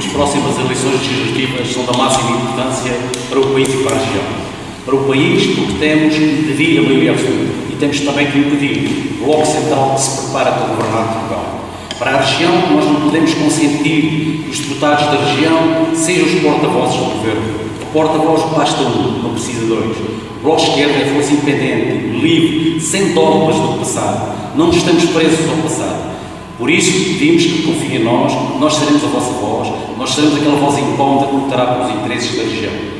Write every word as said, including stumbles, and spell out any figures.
As próximas eleições legislativas são da máxima importância para o país e para a região. Para o país, porque temos que impedir a maioria absoluta e temos também que impedir o Bloco Central que se prepara para governar Portugal. Para a região, nós não podemos consentir que os deputados da região sejam os porta-vozes do governo. O porta-voz basta um, não precisa dois. O Bloco de Esquerda é força independente, livre, sem dogmas do passado. Não estamos presos ao passado. Por isso, pedimos que confiem em nós, nós seremos a vossa voz, nós seremos aquela voz incómoda que lutará pelos interesses da região.